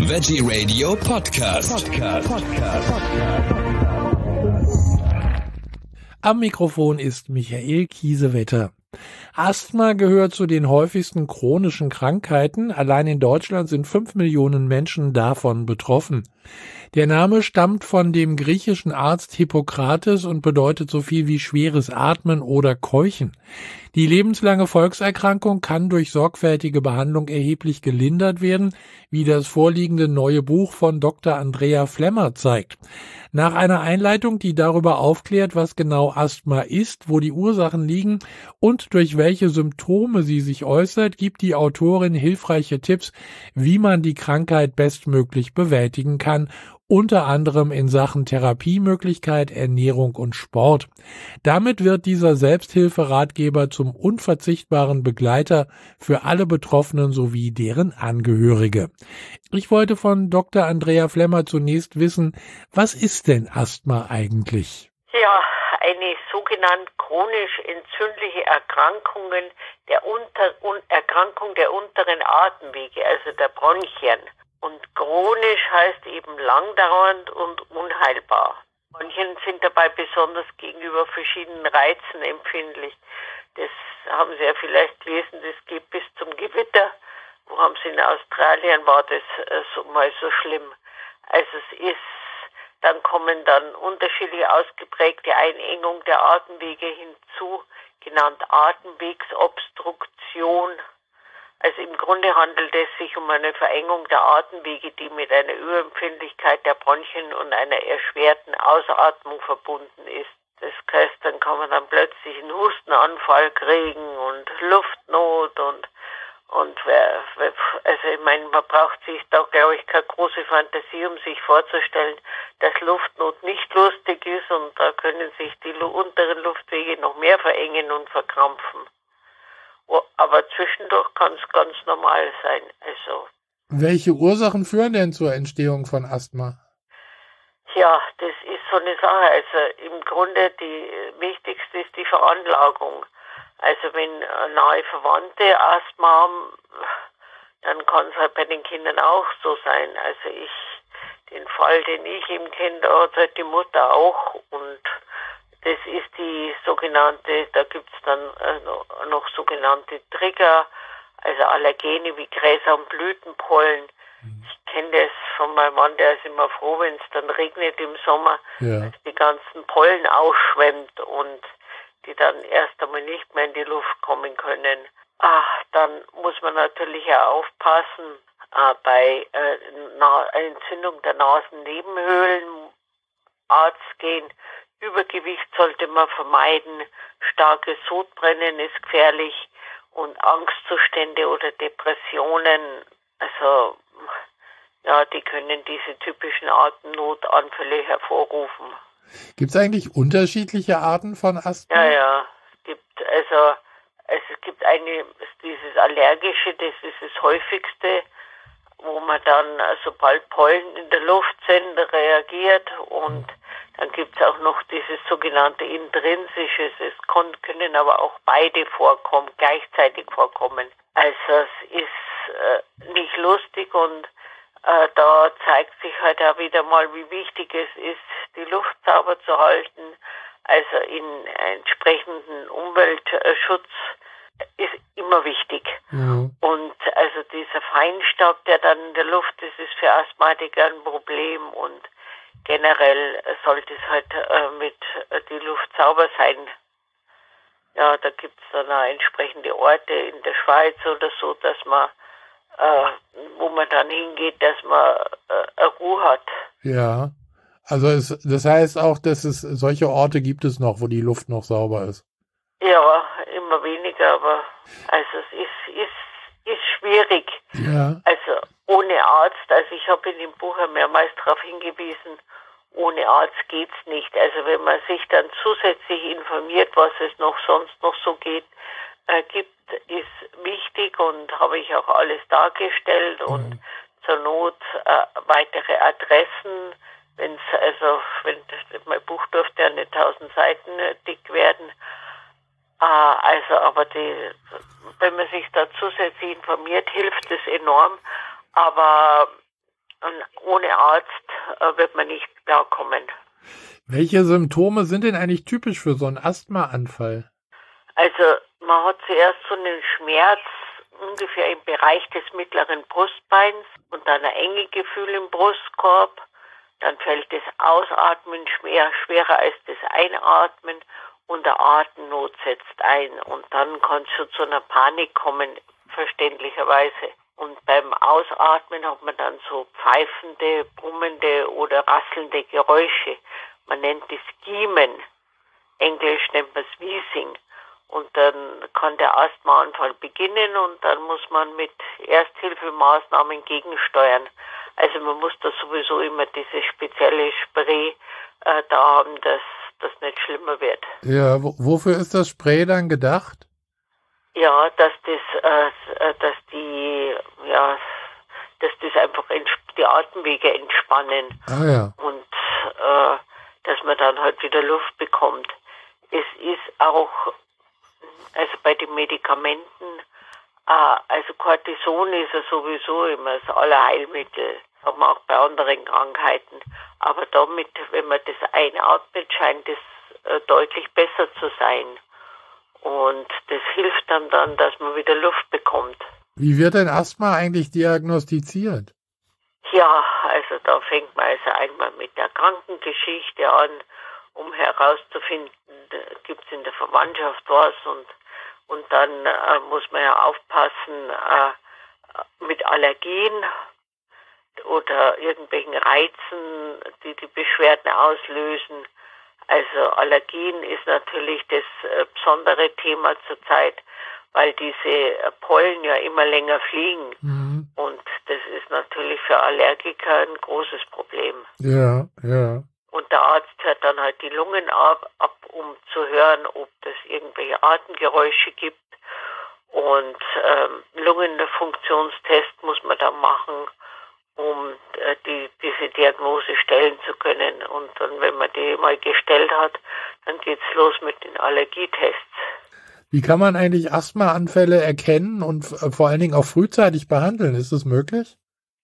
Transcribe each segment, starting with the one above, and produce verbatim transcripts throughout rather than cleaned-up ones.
Veggie Radio Podcast. Podcast. Podcast. Am Mikrofon ist Michael Kiesewetter. Asthma gehört zu den häufigsten chronischen Krankheiten. Allein in Deutschland sind fünf Millionen Menschen davon betroffen. Der Name stammt von dem griechischen Arzt Hippokrates und bedeutet so viel wie schweres Atmen oder Keuchen. Die lebenslange Volkserkrankung kann durch sorgfältige Behandlung erheblich gelindert werden, wie das vorliegende neue Buch von Doktor Andrea Flemmer zeigt. Nach einer Einleitung, die darüber aufklärt, was genau Asthma ist, wo die Ursachen liegen und durch welche Symptome sie sich äußert, gibt die Autorin hilfreiche Tipps, wie man die Krankheit bestmöglich bewältigen kann, unter anderem in Sachen Therapiemöglichkeit, Ernährung und Sport. Damit wird dieser Selbsthilferatgeber zum unverzichtbaren Begleiter für alle Betroffenen sowie deren Angehörige. Ich wollte von Doktor Andrea Flemmer zunächst wissen, was ist denn Asthma eigentlich? Ja, eine sogenannte chronisch entzündliche Erkrankung der Unter- un- Erkrankung der unteren Atemwege, also der Bronchien. Und chronisch heißt eben langdauernd und unheilbar. Bronchien sind dabei besonders gegenüber verschiedenen Reizen empfindlich. Das haben Sie ja vielleicht gelesen, das geht bis zum Gewitter. Wo haben Sie in Australien, war das äh, so, mal so schlimm. Also es ist, dann kommen dann unterschiedlich ausgeprägte Einengung der Atemwege hinzu, genannt Atemwegsobstruktion. Also im Grunde handelt es sich um eine Verengung der Atemwege, die mit einer Überempfindlichkeit der Bronchien und einer erschwerten Ausatmung verbunden ist. Das heißt, dann kann man dann plötzlich einen Hustenanfall kriegen und Luftnot und und wer, wer, also ich meine, man braucht sich da, glaube ich, keine große Fantasie, um sich vorzustellen, dass Luftnot nicht lustig ist und da können sich die unteren Luftwege noch mehr verengen und verkrampfen. Aber zwischendurch kann es ganz normal sein. Also. Welche Ursachen führen denn zur Entstehung von Asthma? Ja, das ist so eine Sache. Also im Grunde die wichtigste ist die Veranlagung. Also wenn nahe Verwandte Asthma haben, dann kann es halt bei den Kindern auch so sein. Also ich, den Fall, den ich eben kenne, da hat halt die Mutter auch und das ist die sogenannte, da gibt es dann äh, noch, noch sogenannte Trigger, also Allergene wie Gräser und Blütenpollen. Mhm. Ich kenne das von meinem Mann, der ist immer froh, wenn es dann regnet im Sommer, ja, dass die ganzen Pollen ausschwemmt und die dann erst einmal nicht mehr in die Luft kommen können. Ach, dann muss man natürlich auch aufpassen äh, bei äh, Na- Entzündung der Nasennebenhöhlen, Arzt gehen. Übergewicht sollte man vermeiden, starkes Sodbrennen ist gefährlich und Angstzustände oder Depressionen, also ja, die können diese typischen Atemnotanfälle hervorrufen. Gibt es eigentlich unterschiedliche Arten von Asthma? Ja, ja, es gibt also es gibt eine, dieses allergische, das ist das häufigste, wo man dann, sobald Pollen in der Luft sind, reagiert und dann gibt es auch noch dieses sogenannte intrinsische, es können aber auch beide vorkommen, gleichzeitig vorkommen. Also es ist äh, nicht lustig und äh, da zeigt sich halt auch wieder mal, wie wichtig es ist, die Luft sauber zu halten. Also in entsprechenden Umweltschutz ist immer wichtig. Mhm. Und also dieser Feinstaub, der dann in der Luft ist, ist für Asthmatiker ein Problem und generell sollte es halt äh, mit äh, die Luft sauber sein. Ja, da gibt es dann auch entsprechende Orte in der Schweiz oder so, dass man, äh, wo man dann hingeht, dass man äh, Ruhe hat. Ja, also es, das heißt auch, dass es solche Orte gibt es noch, wo die Luft noch sauber ist. Ja, immer weniger, aber also es ist, ist, ist schwierig. Ja. Also ohne Arzt, also ich habe in dem Buch ja mehrmals darauf hingewiesen, ohne Arzt geht's nicht. Also wenn man sich dann zusätzlich informiert, was es noch sonst noch so geht, äh, gibt, ist wichtig und habe ich auch alles dargestellt mhm. und zur Not äh, weitere Adressen, wenn es also, wenn mein Buch dürfte ja nicht tausend Seiten äh, dick werden. Äh, also aber die, wenn man sich da zusätzlich informiert, hilft es enorm. Aber und ohne Arzt äh, wird man nicht klarkommen. Welche Symptome sind denn eigentlich typisch für so einen Asthmaanfall? Also man hat zuerst so einen Schmerz ungefähr im Bereich des mittleren Brustbeins und dann ein Engegefühl im Brustkorb. Dann fällt das Ausatmen schwer, schwerer als das Einatmen und der Atemnot setzt ein. Und dann kann es schon zu einer Panik kommen, verständlicherweise. Und beim Ausatmen hat man dann so pfeifende, brummende oder rasselnde Geräusche. Man nennt das Giemen. Englisch nennt man es Wheezing. Und dann kann der Asthmaanfall beginnen und dann muss man mit Ersthilfemaßnahmen gegensteuern. Also man muss da sowieso immer dieses spezielle Spray äh, da haben, dass das nicht schlimmer wird. Ja, wo, wofür ist das Spray dann gedacht? Ja, dass das, äh, dass die, ja, dass das einfach die Atemwege entspannen. Ah ja. Und äh, dass man dann halt wieder Luft bekommt. Es ist auch, also bei den Medikamenten, äh, also Cortison ist ja sowieso immer das Allerheilmittel, hat man auch bei anderen Krankheiten. Aber damit, wenn man das einatmet, scheint es äh, deutlich besser zu sein. Und das hilft dann dann, dass man wieder Luft bekommt. Wie wird denn Asthma eigentlich diagnostiziert? Ja, also da fängt man also einmal mit der Krankengeschichte an, um herauszufinden, gibt es in der Verwandtschaft was und und dann äh, muss man ja aufpassen äh, mit Allergien oder irgendwelchen Reizen, die die Beschwerden auslösen. Also Allergien ist natürlich das äh, besondere Thema zurzeit, weil diese äh, Pollen ja immer länger fliegen. Mhm. Und das ist natürlich für Allergiker ein großes Problem. Ja, ja. Und der Arzt hört dann halt die Lungen ab, ab um zu hören, ob es irgendwelche Atemgeräusche gibt. Und ähm, Lungenfunktionstest muss man dann machen, um äh, die, diese Diagnose stellen zu können. Und dann, wenn man die mal gestellt hat, dann geht's los mit den Allergietests. Wie kann man eigentlich Asthmaanfälle erkennen und äh, vor allen Dingen auch frühzeitig behandeln? Ist das möglich?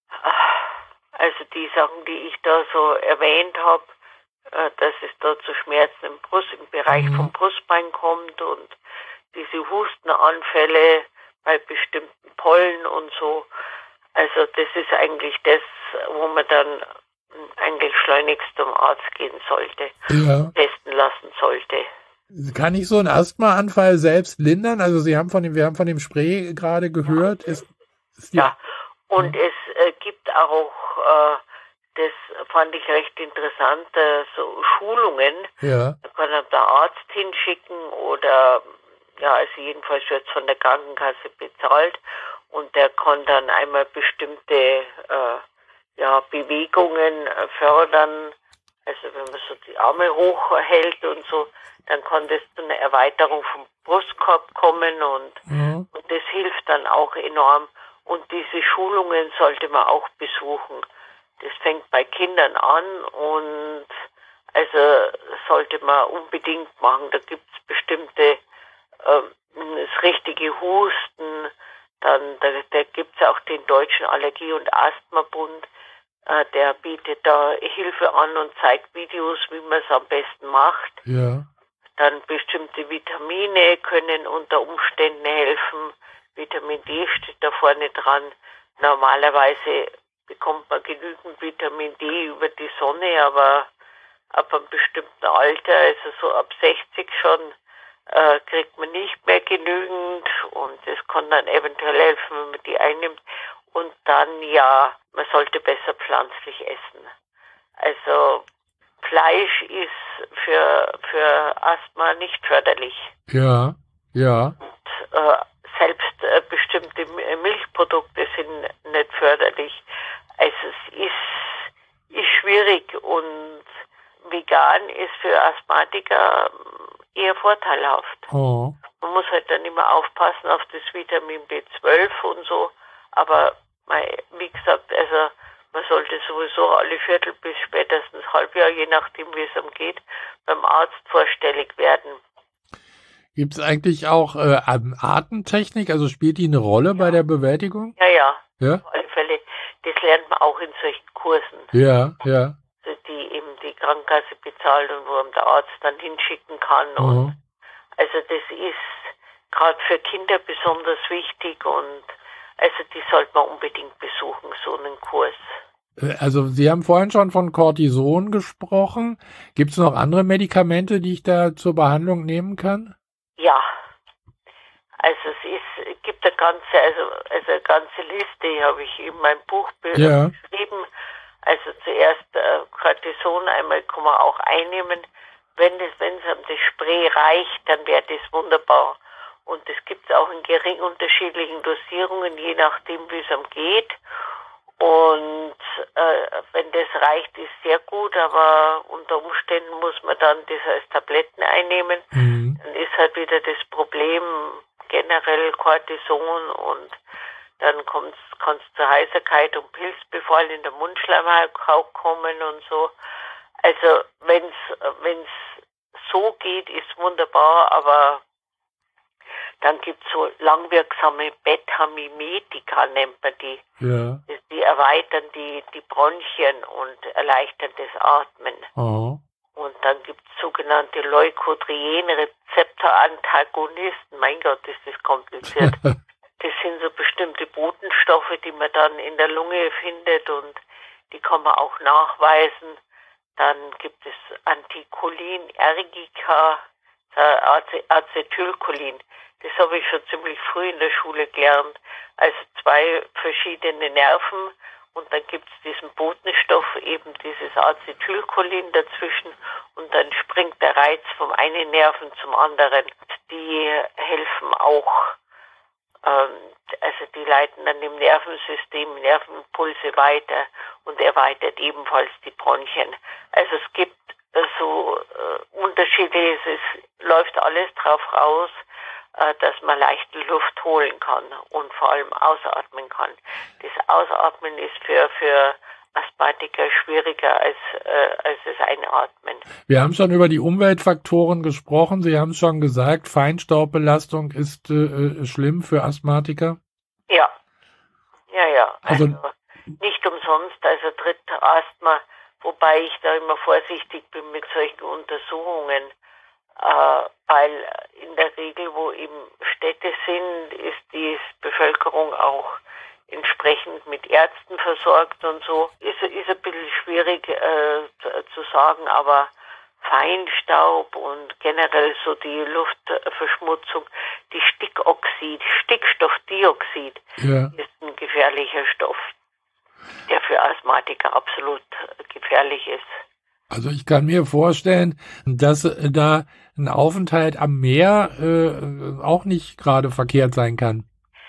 Also die Sachen, die ich da so erwähnt habe, äh, dass es da zu Schmerzen im Brust, im Bereich Mhm. vom Brustbein kommt und diese Hustenanfälle bei bestimmten Pollen und so. Also das ist eigentlich das, wo man dann eigentlich schleunigst zum Arzt gehen sollte, Ja. testen lassen sollte. Kann ich so einen Asthmaanfall selbst lindern? Also Sie haben von dem, wir haben von dem Spray gerade gehört. Ist, ist die, Ja, und es äh, gibt auch, äh, das fand ich recht interessant, äh, so Schulungen. ja. Da kann dann der Arzt hinschicken oder, ja, also jedenfalls wird es von der Krankenkasse bezahlt und der kann dann einmal bestimmte äh, ja, Bewegungen äh, fördern. Also wenn man so die Arme hochhält und so, dann kann das zu einer Erweiterung vom Brustkorb kommen und, Mhm. und das hilft dann auch enorm. Und diese Schulungen sollte man auch besuchen. Das fängt bei Kindern an und also sollte man unbedingt machen. Da gibt es bestimmte, ähm, das richtige Husten, dann da, da gibt es auch den Deutschen Allergie- und Asthmabund, äh, der bietet da Hilfe an und zeigt Videos, wie man es am besten macht. Ja. Dann bestimmte Vitamine können unter Umständen helfen. Vitamin D steht da vorne dran. Normalerweise bekommt man genügend Vitamin D über die Sonne, aber ab einem bestimmten Alter, also so ab sechzig schon, äh, kriegt man nicht mehr genügend und das kann dann eventuell helfen, wenn man die einnimmt. Und dann, ja, man sollte besser pflanzlich essen. Also Fleisch ist für, für Asthma nicht förderlich. Ja. Ja. Und, äh, selbst äh, bestimmte M- Milchprodukte sind nicht förderlich. Also es ist, ist schwierig und vegan ist für Asthmatiker eher vorteilhaft. Oh. Man muss halt dann immer aufpassen auf das Vitamin B zwölf und so. Aber mei, wie gesagt, also man sollte sowieso alle Viertel bis spätestens Halbjahr, je nachdem wie es einem geht, beim Arzt vorstellig werden. Gibt es eigentlich auch äh, Atemtechnik? Also spielt die eine Rolle bei der Bewältigung? Ja, ja, Ja. auf alle Fälle. Das lernt man auch in solchen Kursen. Ja, ja. Die eben die Krankenkasse bezahlt und wo man der Arzt dann hinschicken kann. Mhm. Und also das ist gerade für Kinder besonders wichtig und also die sollte man unbedingt besuchen, so einen Kurs. Also Sie haben vorhin schon von Cortison gesprochen. Gibt es noch andere Medikamente, die ich da zur Behandlung nehmen kann? Ja, also es ist, es gibt eine ganze, also, also eine ganze Liste, habe ich in meinem Buch be- Ja. beschrieben. Also zuerst äh, Cortison, einmal kann man auch einnehmen. Wenn es wenn es einem das Spray reicht, dann wäre das wunderbar. Und es gibt es auch in gering unterschiedlichen Dosierungen, je nachdem, wie es einem geht. Und äh, wenn das reicht, ist sehr gut, aber unter Umständen muss man dann das als Tabletten einnehmen. Mhm. Dann ist halt wieder das Problem generell Cortison und dann kann es zur Heiserkeit und Pilzbefall in der Mundschleimhaut kommen und so. Also wenn es wenn's so geht, ist wunderbar, aber dann gibt es so langwirksame Beta-Mimetika, nennt man die. Ja. Die erweitern die, die Bronchien und erleichtern das Atmen. Oh. Und dann gibt es sogenannte Leukotrien-Rezeptor-Antagonisten. Mein Gott, ist das kompliziert. Das sind so bestimmte Botenstoffe, die man dann in der Lunge findet und die kann man auch nachweisen. Dann gibt es Anticholin, Ergica, Acetylcholin. Das habe ich schon ziemlich früh in der Schule gelernt. Also zwei verschiedene Nerven und dann gibt es diesen Botenstoff, eben dieses Acetylcholin dazwischen und dann springt der Reiz vom einen Nerven zum anderen. Die helfen auch, ähm, also die leiten dann im Nervensystem Nervenimpulse weiter und erweitert ebenfalls die Bronchien. Also es gibt äh, so äh, Unterschiede, es ist, läuft alles drauf raus, dass man leichte Luft holen kann und vor allem ausatmen kann. Das Ausatmen ist für, für Asthmatiker schwieriger als, äh, als das Einatmen. Wir haben schon über die Umweltfaktoren gesprochen. Sie haben es schon gesagt, Feinstaubbelastung ist äh, schlimm für Asthmatiker. Ja, ja, ja. Also, also nicht umsonst, also tritt Asthma, wobei ich da immer vorsichtig bin mit solchen Untersuchungen. Äh, weil in der Regel, wo eben Städte sind, ist die Bevölkerung auch entsprechend mit Ärzten versorgt und so. Ist, ist ein bisschen schwierig äh, zu sagen, aber Feinstaub und generell so die Luftverschmutzung, die Stickoxid, Stickstoffdioxid ja. ist ein gefährlicher Stoff, der für Asthmatiker absolut gefährlich ist. Also ich kann mir vorstellen, dass äh, da ein Aufenthalt am Meer äh, auch nicht gerade verkehrt sein kann.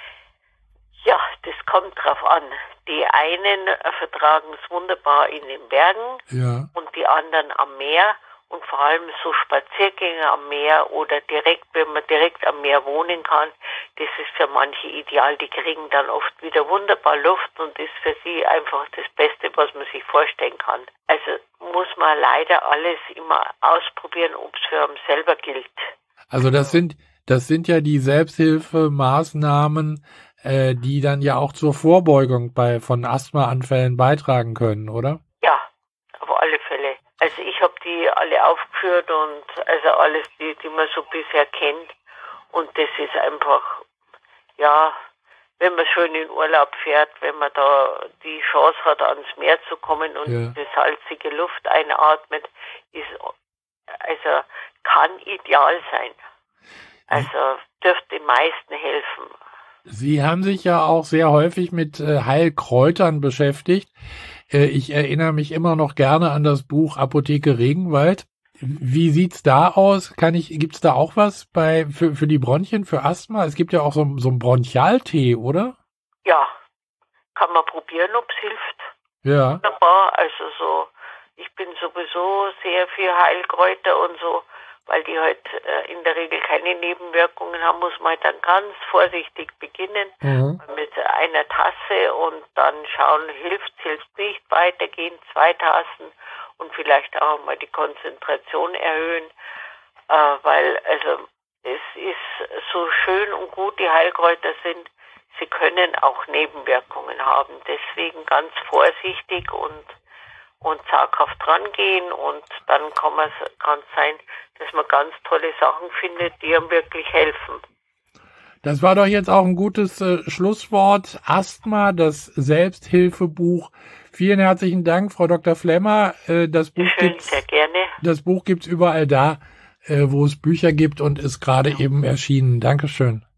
Ja, das kommt drauf an. Die einen äh, vertragen es wunderbar in den Bergen ja. und die anderen am Meer. Und vor allem so Spaziergänge am Meer oder direkt, wenn man direkt am Meer wohnen kann, das ist für manche ideal. Die kriegen dann oft wieder wunderbar Luft und ist für sie einfach das Beste, was man sich vorstellen kann. Also muss man leider alles immer ausprobieren, ob es für einen selber gilt. Also das sind, das sind ja die Selbsthilfemaßnahmen, äh, die dann ja auch zur Vorbeugung bei von Asthmaanfällen beitragen können, oder? Ja, auf alle Fälle. Also ich habe die alle aufgeführt und also alles, die, die man so bisher kennt. Und das ist einfach, ja, wenn man schön in Urlaub fährt, wenn man da die Chance hat, ans Meer zu kommen und ja. diese salzige Luft einatmet, ist, also kann ideal sein. Also dürfte den meisten helfen. Sie haben sich ja auch sehr häufig mit äh, Heilkräutern beschäftigt. Äh, ich erinnere mich immer noch gerne an das Buch Apotheke Regenwald. Wie sieht's da aus? Kann ich, gibt's da auch was bei für für die Bronchien, für Asthma? Es gibt ja auch so, so einen Bronchialtee, oder? Ja, kann man probieren, ob's hilft. Ja. Wunderbar, also so, ich bin sowieso sehr für Heilkräuter und so, weil die halt äh, in der Regel keine Nebenwirkungen haben, muss man halt dann ganz vorsichtig beginnen Mhm. mit einer Tasse und dann schauen, hilft hilft nicht, weitergehen, zwei Tassen und vielleicht auch mal die Konzentration erhöhen, äh, weil also es ist so schön und gut die Heilkräuter sind, sie können auch Nebenwirkungen haben. Deswegen ganz vorsichtig und, und zaghaft rangehen und dann kann man, kann es sein, dass man ganz tolle Sachen findet, die einem wirklich helfen. Das war doch jetzt auch ein gutes äh, Schlusswort. Asthma, das Selbsthilfebuch. Vielen herzlichen Dank, Frau Doktor Flemmer. Äh, das Buch Schön, gibt's, sehr gerne. Das Buch gibt's überall da, äh, wo es Bücher gibt und ist gerade ja. eben erschienen. Dankeschön.